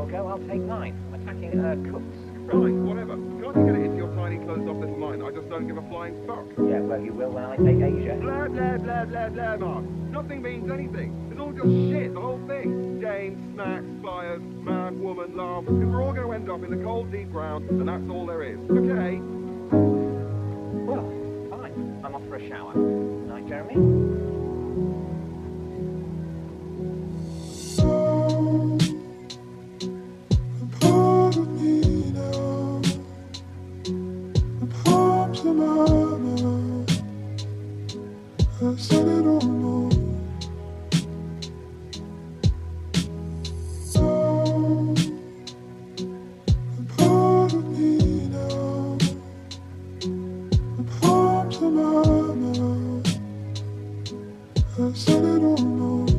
go, I'll take 9. I'm attacking Cooks. Right, whatever. Can't you get it into your tiny closed-off little mind? I just don't give a flying fuck. Yeah, well, you will when I take Asia. Blah, blah, blah, blah, blah, Mark. Nothing means anything. It's all just shit, the whole thing. Games, snacks, flyers, man, woman, laugh. Because we're all going to end up in the cold, deep ground, and that's all there is. Okay? Well, fine. I'm off for a shower. Night, Jeremy? I said it all along. Oh, a part of me now, a part of my mouth. I said it all along.